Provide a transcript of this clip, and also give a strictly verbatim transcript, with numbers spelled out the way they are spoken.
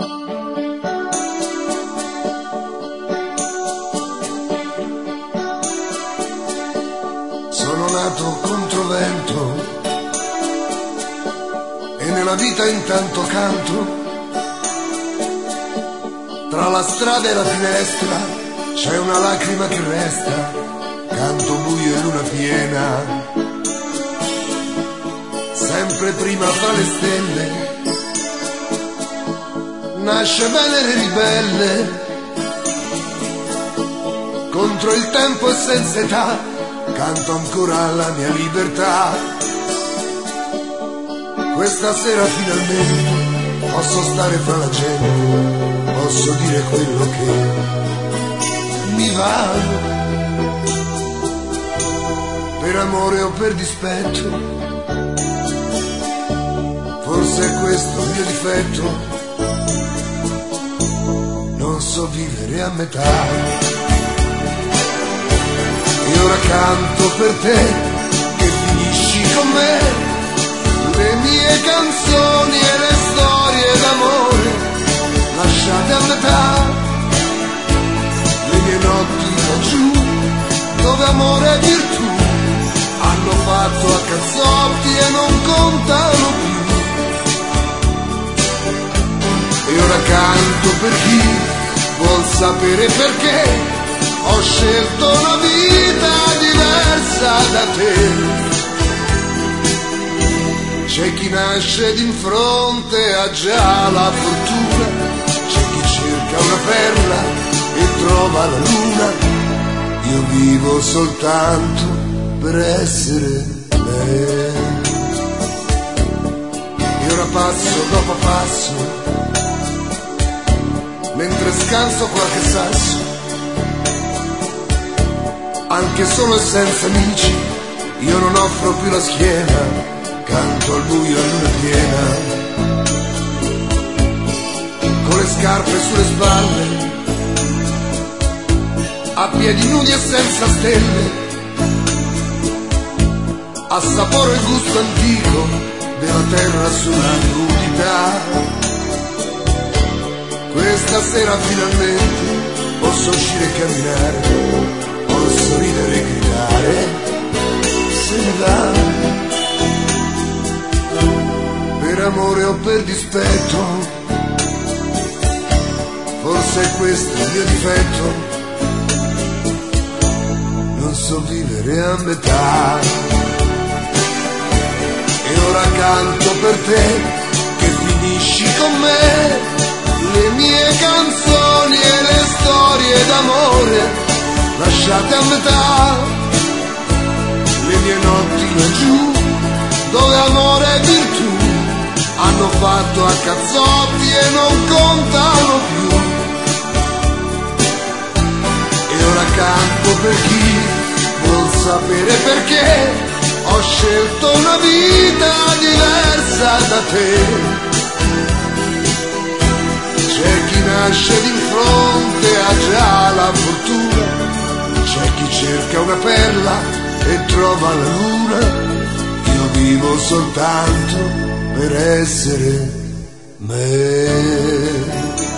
Sono nato contro vento e nella vita intanto canto. Tra la strada e la finestra c'è una lacrima che resta, canto buio e luna piena. Sempre prima fra le stelle nasce Venere ribelle, contro il tempo e senza età canto ancora la mia libertà. Questa sera finalmente posso stare fra la gente, posso dire quello che mi va, per amore o per dispetto, forse è questo il mio difetto, non so vivere a metà. E ora canto per te che finisci con me le mie canzoni e le storie d'amore lasciate a metà, le mie notti laggiù dove amore e virtù hanno fatto a cazzotti e non contano più. E ora canto per chi vuol sapere perché ho scelto una vita diversa da te. C'è chi nasce di fronte ha già la fortuna, c'è chi cerca una perla e trova la luna. Io vivo soltanto per essere me. E ora passo dopo passo, mentre scanso qualche sasso, anche solo e senza amici, io non offro più la schiena, canto al buio a luna piena, con le scarpe sulle spalle, a piedi nudi e senza stelle, assaporo il gusto antico della terra sulla nudità. Questa sera finalmente posso uscire e camminare, posso ridere e gridare, se mi va, per amore o per dispetto, forse è questo il mio difetto, non so vivere a metà. E ora canto per te che finisci con me le mie canzoni e le storie d'amore lasciate a metà, le mie notti laggiù dove amore e virtù hanno fatto a cazzotti e non contano più. E ora canto per chi vuol sapere perché ho scelto una vita diversa da te. C'è chi nasce di fronte ha già la fortuna, c'è chi cerca una perla e trova la luna. Io vivo soltanto per essere me.